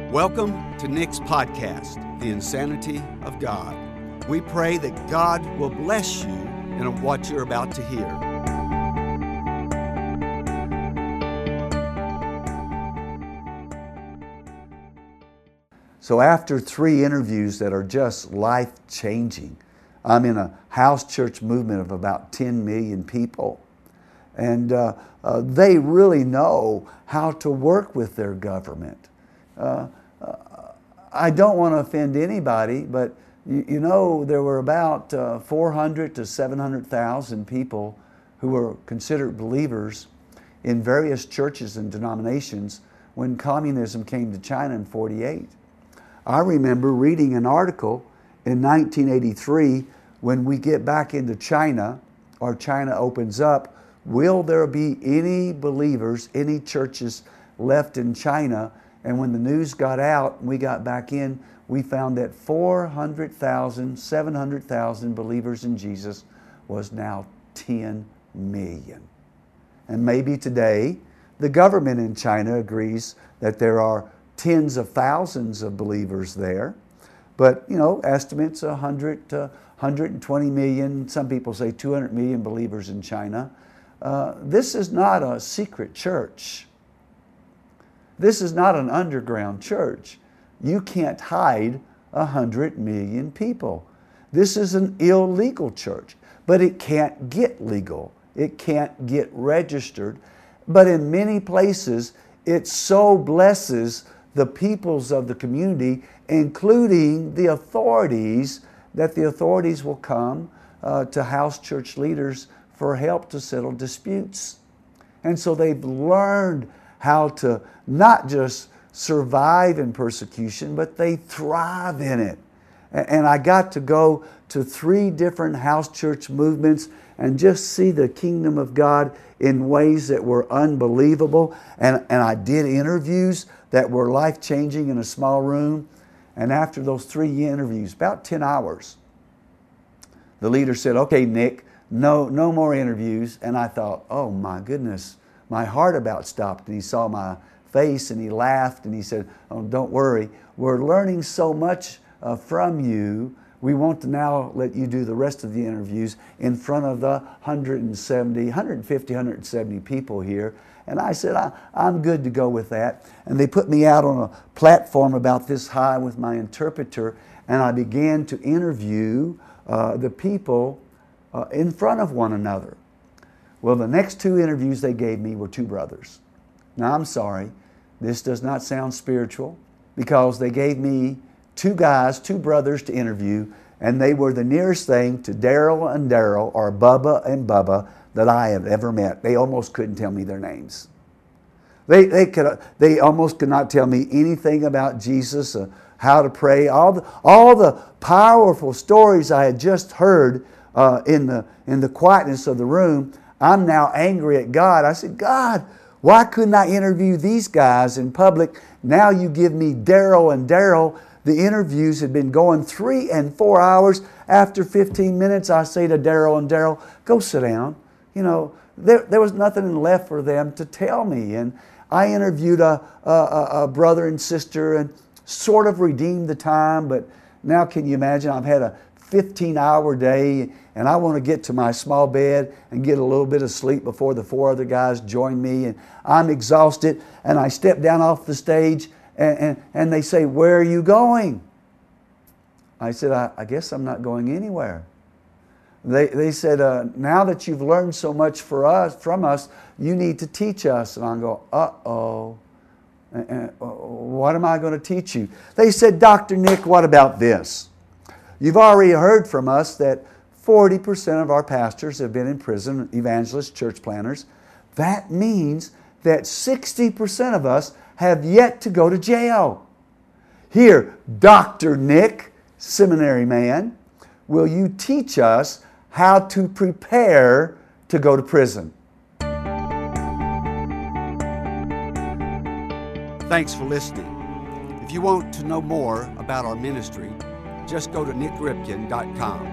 Welcome to Nick's podcast, The Insanity of God. We pray that God will bless you in what you're about to hear. So after 3 interviews that are just life-changing, I'm in a house church movement of about 10 million people. And they really know how to work with their government. I don't want to offend anybody, but you know there were about 400 to 700,000 people who were considered believers in various churches and denominations when communism came to China in '48. I remember reading an article in 1983, when we get back into China, or China opens up, will there be any believers, any churches left in China? And when the news got out and we got back in, we found that 400,000, 700,000 believers in Jesus was now 10 million. And maybe today, the government in China agrees that there are tens of thousands of believers there. But, you know, estimates 100 to 120 million, some people say 200 million believers in China. This is not a secret church. This is not an underground church. You can't hide 100 million people. This is an illegal church, but it can't get legal. It can't get registered. But in many places, it so blesses the peoples of the community, including the authorities, that the authorities will come to house church leaders for help to settle disputes. And so they've learned how to not just survive in persecution, but they thrive in it. And I got to go to 3 different house church movements and just see the kingdom of God in ways that were unbelievable. And I did interviews that were life-changing in a small room. And after those 3 interviews, about 10 hours, the leader said, "Okay, Nick, no more interviews." And I thought, oh my goodness, my heart about stopped. And he saw my face and he laughed and he said, "Oh, don't worry. We're learning so much from you. We want to now let you do the rest of the interviews in front of the 170 people here." And I said, I'm good to go with that. And they put me out on a platform about this high with my interpreter, and I began to interview the people in front of one another. Well, the next 2 interviews they gave me were 2 brothers. Now, I'm sorry, this does not sound spiritual, because they gave me 2 guys, 2 brothers to interview, and they were the nearest thing to Daryl and Daryl, or Bubba and Bubba, that I have ever met. They almost couldn't tell me their names. They almost could not tell me anything about Jesus, how to pray, all the powerful stories I had just heard in the quietness of the room. I'm now angry at God. I said, "God, why couldn't I interview these guys in public? Now you give me Daryl and Daryl." The interviews had been going 3 and 4 hours. After 15 minutes, I say to Daryl and Daryl, "Go sit down." You know, there was nothing left for them to tell me. And I interviewed a brother and sister and sort of redeemed the time. But now can you imagine, I've had a 15-hour day, and I want to get to my small bed and get a little bit of sleep before the 4 other guys join me. And I'm exhausted, and I step down off the stage, and they say, "Where are you going?" I said, I guess I'm not going anywhere. They said, "Now that you've learned so much from us, you need to teach us." And I go, uh-oh. What am I going to teach you? They said, "Dr. Nick, what about this? You've already heard from us that 40% of our pastors have been in prison, evangelists, church planners. That means that 60% of us have yet to go to jail. Here, Dr. Nick, seminary man, will you teach us how to prepare to go to prison?" Thanks for listening. If you want to know more about our ministry, just go to nickripken.com.